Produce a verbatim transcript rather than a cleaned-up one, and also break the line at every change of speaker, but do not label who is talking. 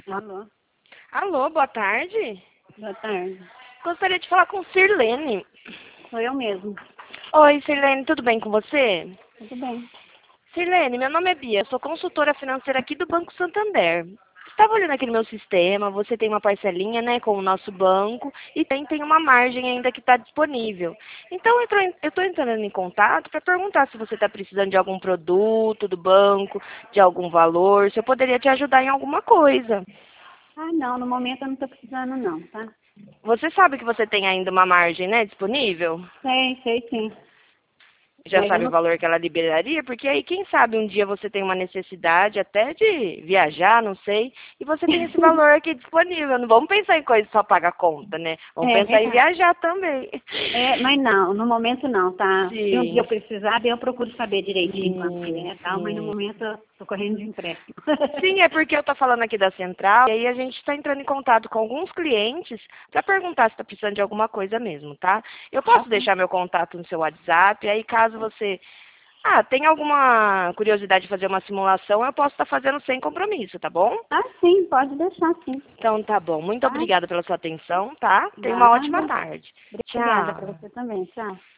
Alô,
Alô, boa tarde.
boa tarde.
Gostaria de falar com Sirlene.
Sou eu mesmo.
Oi, Sirlene, tudo bem com você?
Tudo bem.
Sirlene, meu nome é Bia, sou consultora financeira aqui do Banco Santander. Estava olhando aqui no meu sistema, você tem uma parcelinha, né, com o nosso banco e tem, tem uma margem ainda que está disponível. Então, eu estou entrando em contato para perguntar se você está precisando de algum produto do banco, de algum valor, se eu poderia te ajudar em alguma coisa.
Ah, não, no momento eu não estou precisando não, tá?
Você sabe que você tem ainda uma margem, né, disponível?
Sei, sei sim.
Já
Mas eu
sabe o
não...
valor que ela liberaria? Porque aí, quem sabe, um dia você tem uma necessidade até de viajar, não sei, e você tem esse valor aqui disponível. Não vamos pensar em coisa que só paga a conta, né? Vamos
É
pensar em
verdade.
viajar também.
É, mas não, no momento não, tá? Se um dia
Sim,
eu precisar, daí eu procuro saber direitinho quanto que
sim,
é, tal, mas no
sim.
momento eu tô correndo de empréstimo.
Sim, é porque eu estou falando aqui da central, e aí a gente está entrando em contato com alguns clientes para perguntar se está precisando de alguma coisa mesmo, tá? Eu
Tá
posso
bom.
deixar meu contato no seu WhatsApp, aí caso você ah, tem alguma curiosidade de fazer uma simulação, eu posso estar fazendo sem compromisso, tá bom?
Ah, sim, pode deixar sim.
Então tá bom. Muito
Tá?
obrigada pela sua atenção, tá? Tenha uma ótima
Nada.
tarde.
Obrigada
Tchau.
para você também, tchau.